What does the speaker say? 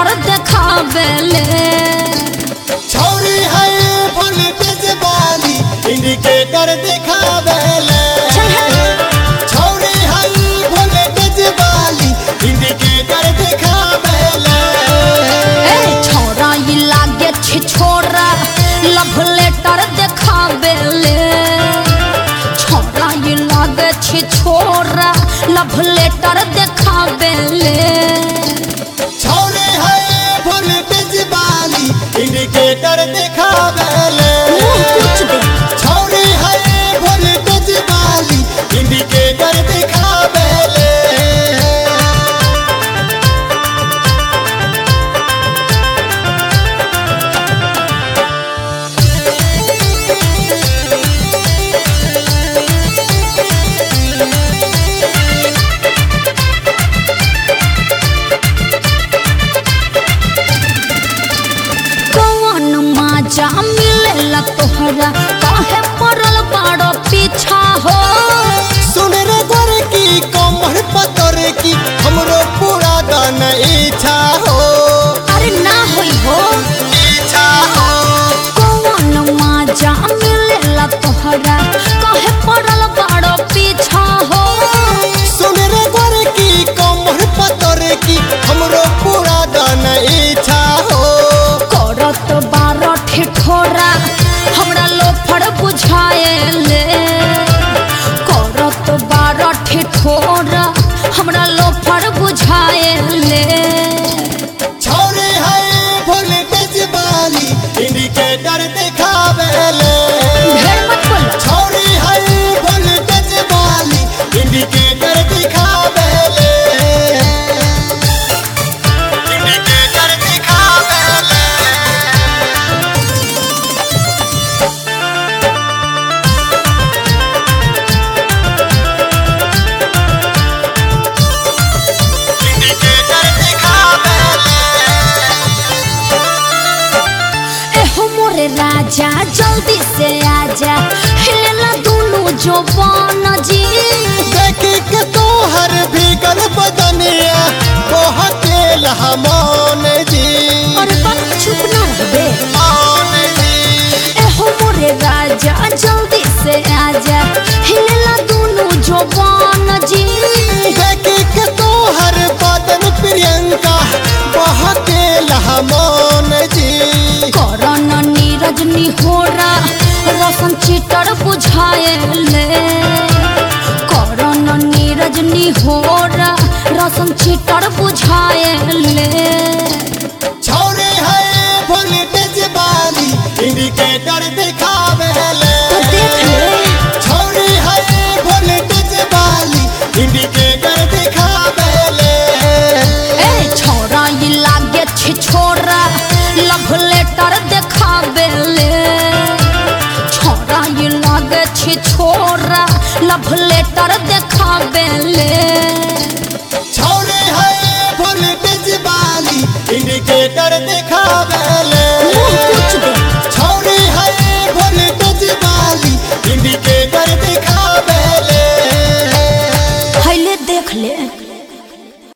Letter देखावेले। छौरी है voltage वाली इंडिकेटर दिखावेले। छौरी है वोल्टेज वाली इंडिकेटर दिखावेले। छोरा ये लागे छी छोरा लव लेटर देखावेले। छोरा ये लागे छी छोरा लव लेटर देखावेले। छौरी है वोल्टेज वाली इंडिकेटर दिखावेले। छौरी है वोल्टेज वाली इंडिकेटर दिखावेले। जा मिलेला तोहरा काहे पड़ल बाड़ो पीछा हो। सुन रे गोर की कमर पतर की हमरो पूरा दान इच्छा हो। अरे ना होई हो इच्छा हो। कौन माजा मिलेला तोहरा काहे पड़ल बाड़ो पीछा हो। सुन रे गोर की कमर पतर की हमरो पूरा दान इच्छा हो। करत बारो ठिठोरा हमरा लोफड़ बुझाएले। करत बारो ठिठोरा हमरा लोफड़ बुझाएले। छौरी है वोल्टेज वाली इंडिकेटर दिखावेले। ढेर मत बोलो। छौरी है वोल्टेज वाली इंडिकेटर दिखावेले। इंडिकेटर दिखावेले। इंडिकेटर दिखावेले। एहो मोरे राजा जल्दी से आजा हिलेला दोनों जवान जी। देखी के तोहर भीगल बदनिया बहकेल हमन जी। अरे बात चुप ना रहबे। मान जी। एहो मोरे राजा जल्दी से आजा हिलेला दोनों जवान जी। देखी के तोहर बदन प्रियंका बहकेल हमन जी। करन नीरज निहोरा रसन चीटर बुझाएले। करन नीरज निहोरा रसन चीटर बुझाएले। छौरी है वोल्टेज वाली इंडिकेटर दिखावेले। तो देख ले। छौरी है वोल्टेज वाली इंडिकेटर दिखावेले। छोरा ये लागे छी छोरा लव लेटर देखावेले। छोरा ये लागे छी छोरा लव लेटर देखावेले। छौरी है वोल्टेज वाली इंडिकेटर दिखावेले।